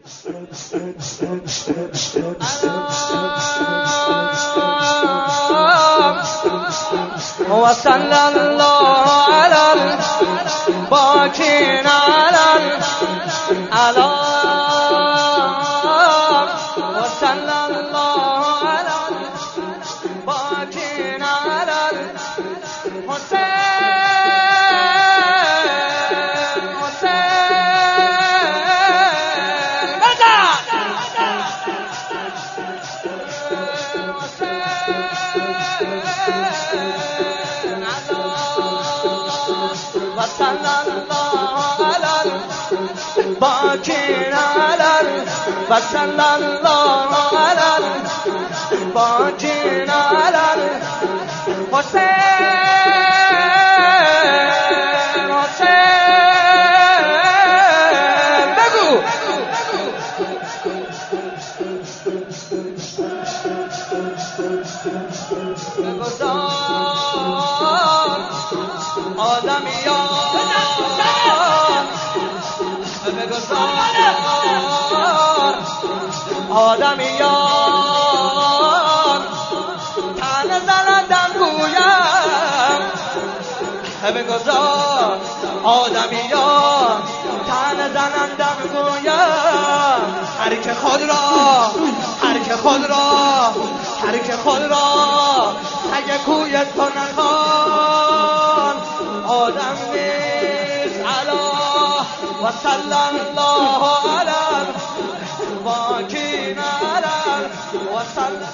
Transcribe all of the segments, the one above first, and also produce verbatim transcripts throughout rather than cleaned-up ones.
وصلى الله على الباكين على على وصلى الله على الباكين على الحسين حسين بدا وصلى الله على الباكين على وصلى الله على الباكين على الحسين حسين بگو بگذار آدمیان بگذار آدمیان تن زندم گویم بگذار آدمیان تن زندم گویم هر که خود را هر که خود را هر که خود را سگ کوی تو نخوان آدم نیست علا و صلی الله علی الباکین علی و صلی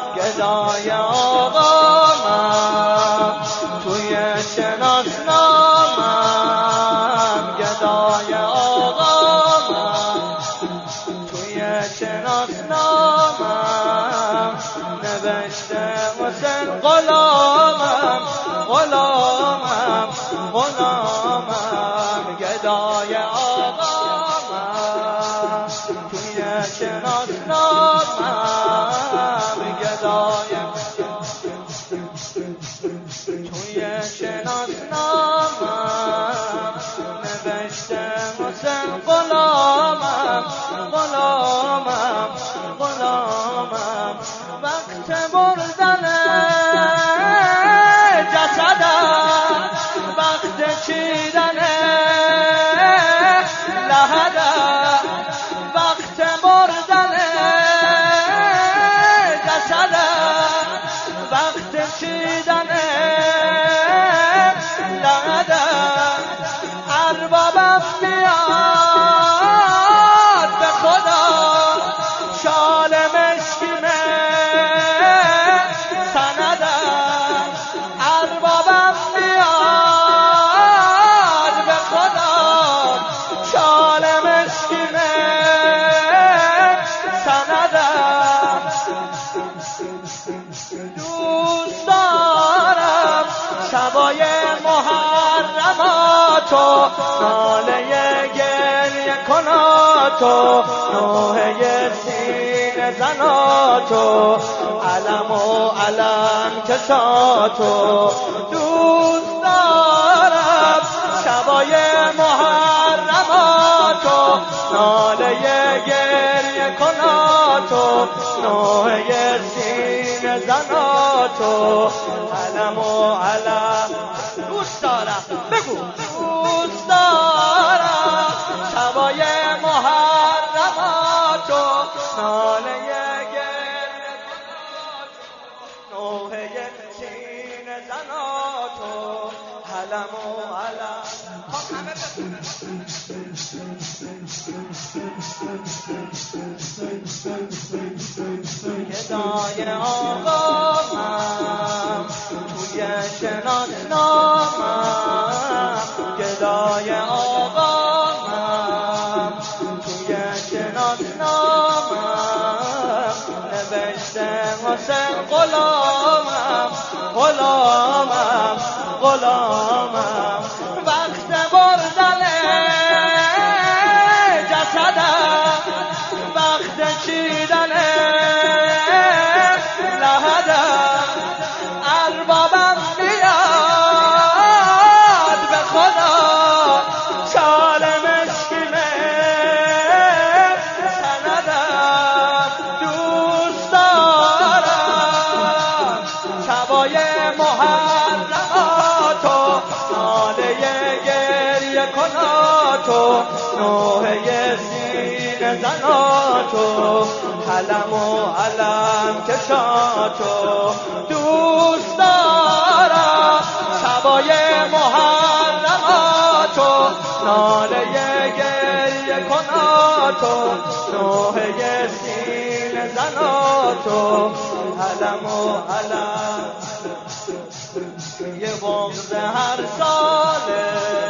گدای آقا من توی شناسنامه گدای آقا من توی شناسنامم گدای توی شناسنامم نوشته حسین غلامم غلامم غلامم وقت بردن جسدم وقت چیدن لحدم وقت بردن جسدم وقت چیدن لحدم اربابم بیاد به خدا شال مشکیم سندم اربابم بیاد به خدا شال مشکیم سندم دوست دارم شبای محرماتو ناله گریه کناتو نوحه سینه زناتو علم و علم کشاتو دوست دارم شبای محرماتو ناله گریه کناتو نوحه سینه زناتو علم و علم دوست دارم بگو دوست دارم شبای محرماتو ناله گریه نوحه سینه زناتو علم و علم گدای آقا من توی شناسنامم گدای آقا من توی شناسنامم نوشته حسین غلامم غلامم غلامم وقت بردن جسدم وقت چیدن لحدم اربابم بیاد به خدا شال مشکیم سندم دوست دارم شبای محرماتو ناله گریه کناتو نوحه سینه زناتو علم و علم کشاتو دوست دارم شبای محرماتو ناله گریه کناتو نوحه سینه زناتو علم و علم یه بغض هر ساله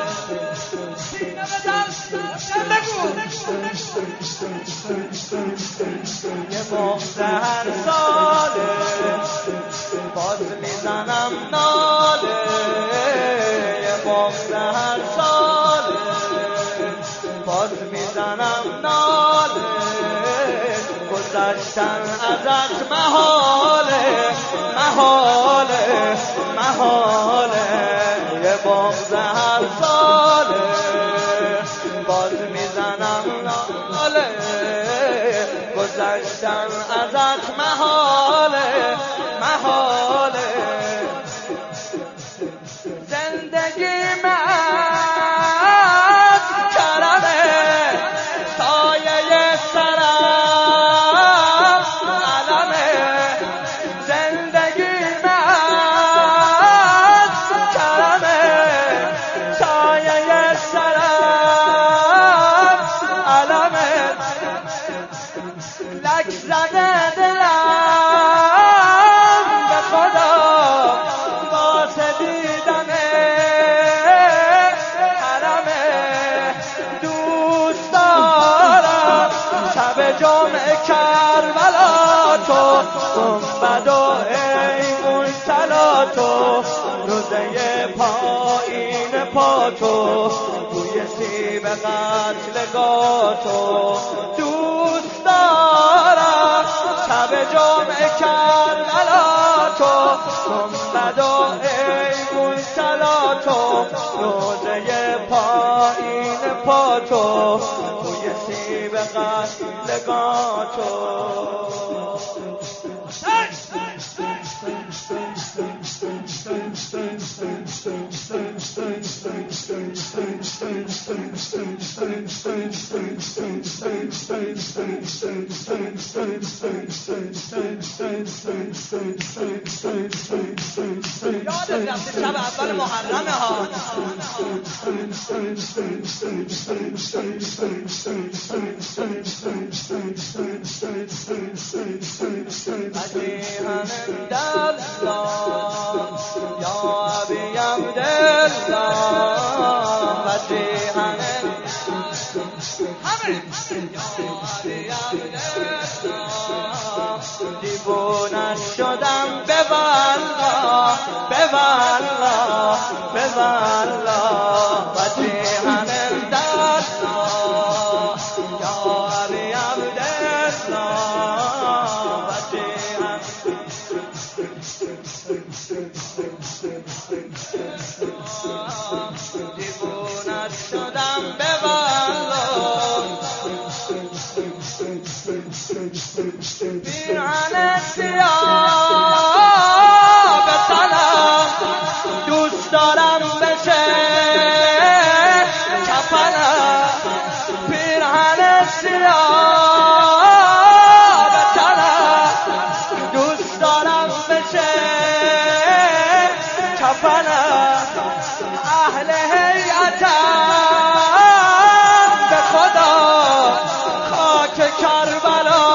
یه بغض هر ساله باز میزنم ناله یه بغض هر ساله باز میزنم ناله گذشتن ازت محاله محاله محاله یه بغض هر ساله باز میزنم ناله گذشتن ازت محاله محاله زندگی من کرمه سایه سرم علمه زندگی من کرمه سایه سرم علمه لک زده دلم به خدا واسه دیدن حرمه دوست دارم شب جمعه کربلا تو گنبد و ایمون تلا تو روزه پایین پا تو توی سیب به قتلگاه تو دوست دارم شب جمعه کربلا تو گنبد و ایوون تلا تو روزه پایین پا تو توی سیب قتلگاه تو یادت رفته شب اول محرمه ها بدیهم دللا یا ابیم دللا بدیهم همه یا ابیم دللا دیوانه شدم به والله به والله به والله بدیهم دللا یا ابیم دللا بدیهم دیوانه شدم به والله پیرهن سیاه به تنم دوست دارم بشه کفنم پیرهن سیاه به تنم دوست دارم بشه کفنم اهل هیئتم به خدا خاک کربلا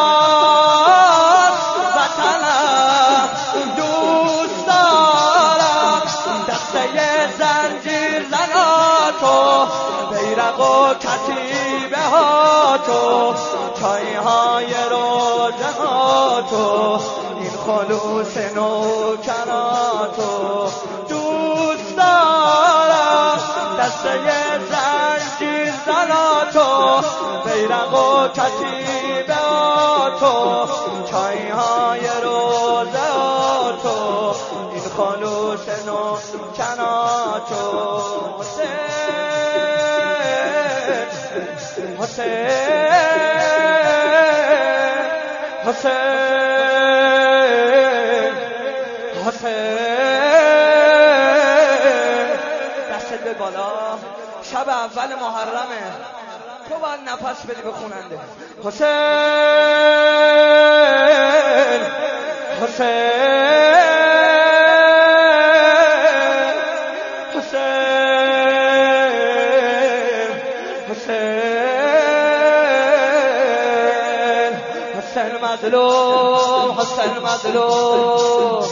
وطنم دوست دارم دسته زنجیر زنا تو بیرق و کتیبه ها تو چای های روزه ها تو این خلوص نوکراتو دوست دارم دسته زنجیر زناتو بیرق و کتیبه تو چای های روزه تو این خلوص نوکراتو حسین حسین حسین حسین دستت به بالا شب اول محرمه تو باید نفس بدی به خوننده حسین حسین حسین حسین حسین مظلوم حسین مظلوم